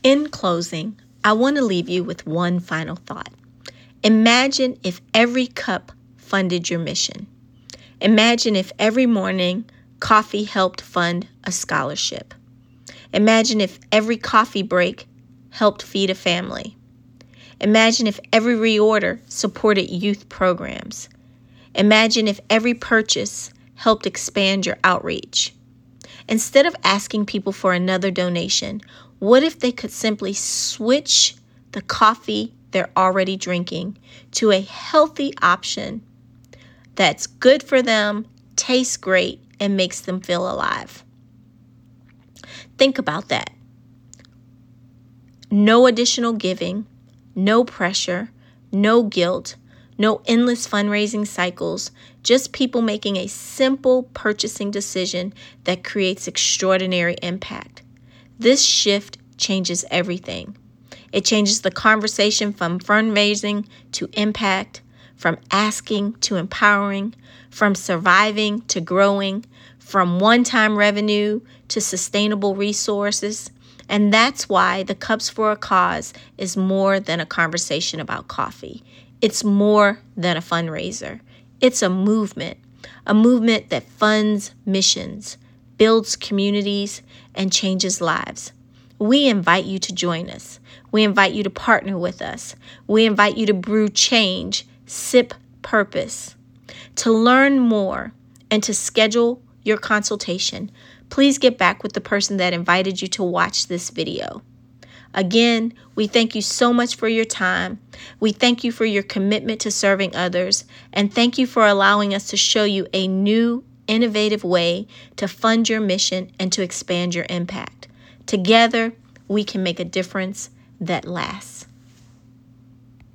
In closing, I want to leave you with one final thought. Imagine if every cup funded your mission. Imagine if every morning coffee helped fund a scholarship. Imagine if every coffee break helped feed a family. Imagine if every reorder supported youth programs. Imagine if every purchase helped expand your outreach. Instead of asking people for another donation, what if they could simply switch the coffee they're already drinking to a healthy option that's good for them, tastes great, and makes them feel alive? Think about that. No additional giving, no pressure, no guilt, no endless fundraising cycles, just people making a simple purchasing decision that creates extraordinary impact. This shift changes everything. It changes the conversation from fundraising to impact, from asking to empowering, from surviving to growing, from one-time revenue to sustainable resources. And that's why the Cups for a Cause is more than a conversation about coffee. It's more than a fundraiser. It's a movement that funds missions, builds communities, and changes lives. We invite you to join us. We invite you to partner with us. We invite you to brew change, sip purpose. To learn more and to schedule your consultation, please get back with the person that invited you to watch this video. Again, we thank you so much for your time. We thank you for your commitment to serving others, and thank you for allowing us to show you a new, innovative way to fund your mission and to expand your impact. Together, we can make a difference that lasts.